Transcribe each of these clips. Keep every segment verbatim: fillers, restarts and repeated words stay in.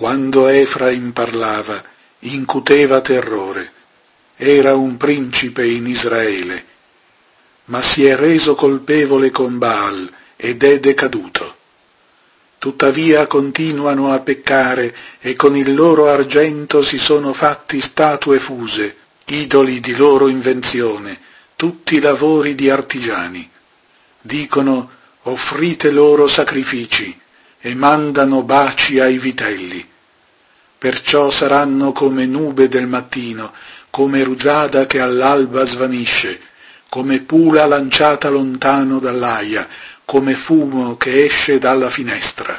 Quando Efraim parlava, incuteva terrore. Era un principe in Israele, ma si è reso colpevole con Baal ed è decaduto. Tuttavia continuano a peccare e con il loro argento si sono fatti statue fuse, idoli di loro invenzione, tutti lavori di artigiani. Dicono: offrite loro sacrifici, e mandano baci ai vitelli. Perciò saranno come nube del mattino, come rugiada che all'alba svanisce, come pula lanciata lontano dall'aia, come fumo che esce dalla finestra.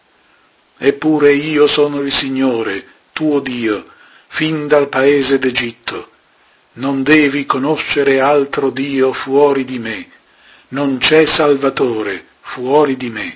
Eppure io sono il Signore, tuo Dio, fin dal paese d'Egitto. Non devi conoscere altro Dio fuori di me, non c'è Salvatore fuori di me.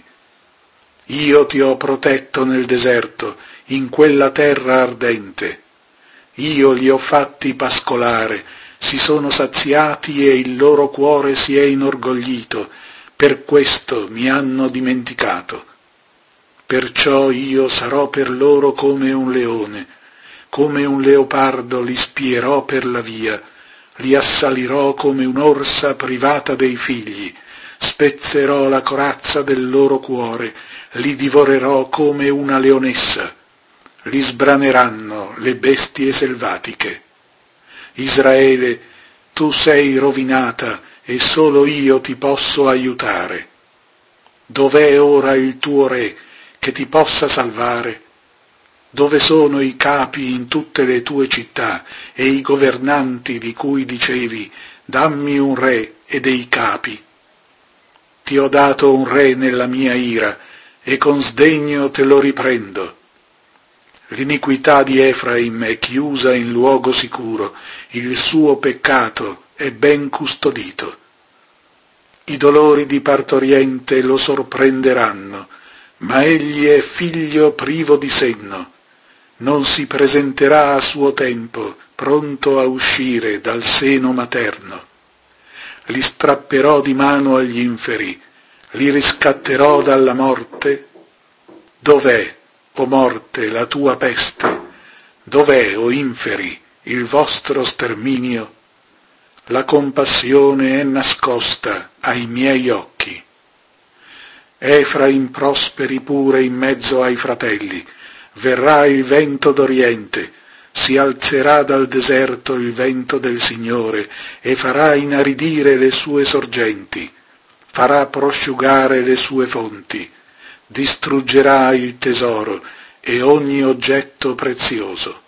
Io ti ho protetto nel deserto, in quella terra ardente. Io li ho fatti pascolare, si sono saziati e il loro cuore si è inorgoglito, per questo mi hanno dimenticato. Perciò io sarò per loro come un leone, come un leopardo li spierò per la via, li assalirò come un'orsa privata dei figli, spezzerò la corazza del loro cuore, li divorerò come una leonessa, li sbraneranno le bestie selvatiche. Israele, tu sei rovinata e solo io ti posso aiutare. Dov'è ora il tuo re che ti possa salvare? Dove sono i capi in tutte le tue città e i governanti di cui dicevi: dammi un re e dei capi? Ti ho dato un re nella mia ira e con sdegno te lo riprendo. L'iniquità di Efraim è chiusa in luogo sicuro, il suo peccato è ben custodito. I dolori di partoriente lo sorprenderanno, ma egli è figlio privo di senno. Non si presenterà a suo tempo, pronto a uscire dal seno materno. Li strapperò di mano agli inferi, li riscatterò dalla morte. Dov'è, o morte, la tua peste? Dov'è, o inferi, il vostro sterminio? La compassione è nascosta ai miei occhi. Efraim prosperi pure in mezzo ai fratelli. Verrà il vento d'Oriente, si alzerà dal deserto il vento del Signore e farà inaridire le sue sorgenti, farà prosciugare le sue fonti, distruggerà il tesoro e ogni oggetto prezioso.